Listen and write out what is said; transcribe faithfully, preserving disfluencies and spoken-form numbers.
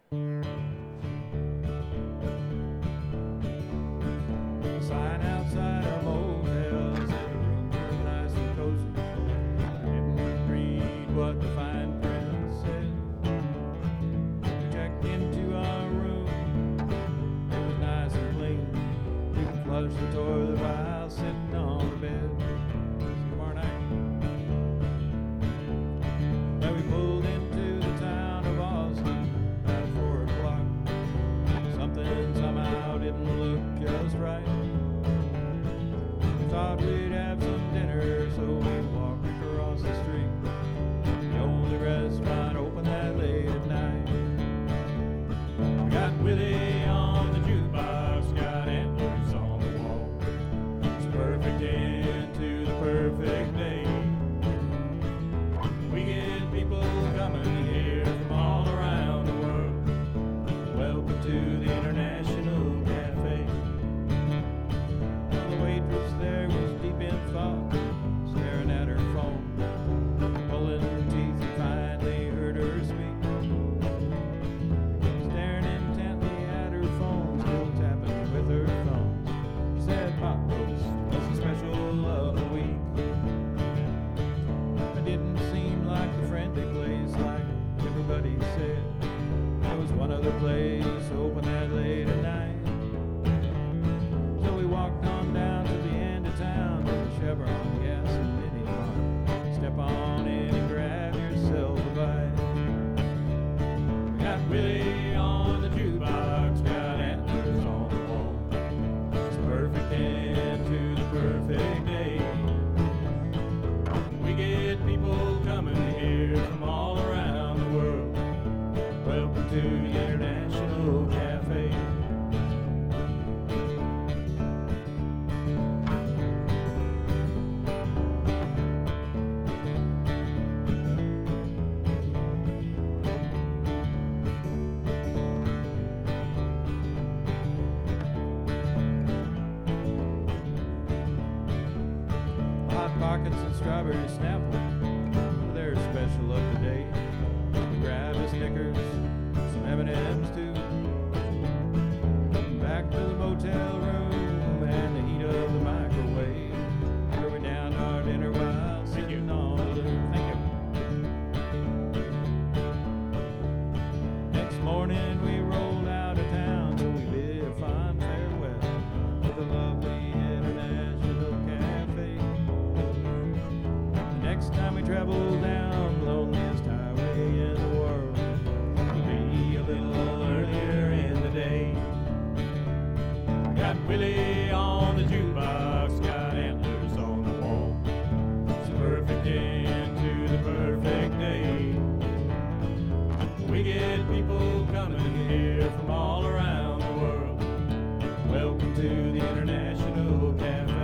Sign outside a motel said the room was nice and cozy. I didn't read what the fine print said. We checked into our room. It was nice and clean. You could flush the toilet while sitting on the bed. See you tomorrow night. Now we pulled into the town of Austin about four o'clock. Something somehow didn't look just right. We thought we'd have some dinner, so we walked across the street. The only restaurant open that late at night. We got Willie on the jukebox, got antlers on the wall. It's a perfect end to the perfect day. We get people coming here from all around the world. Welcome to the International Cafe. Well, the waitress there was deep in thought, staring at her phone, pulling her teeth and finally heard her speak. Staring intently at her phone, still tapping with her thumbs. She said pot roast was a special of the week. It didn't seem like a friendly place like everybody said. There was one other place open that late at night. So we walked on down to the end of town to the Chevron Gas and Mini Mart. Step on in and grab yourself a bite. We got Willie on the jukebox, got antlers on the wall. It's a perfect end to the perfect day. We get people coming here from all around the world. Welcome to the International Cafe. Hot Pockets and strawberry Snapple, they're special of the day. We grab a Snickers, some M and M's too. Back to the motel room and the heat of the microwave, where we downed our dinner while sitting on the loo. Thank you. Next morning we rolled out of town, so we bid a fond farewell to the lovely International Cafe. The next time we travel down the loneliest highway in the world, it'll be a little earlier in the day. We got Willie on the jukebox, got antlers on the wall. It's a perfect end to the perfect day. We get people coming here from all around the world. Welcome to the International Cafe.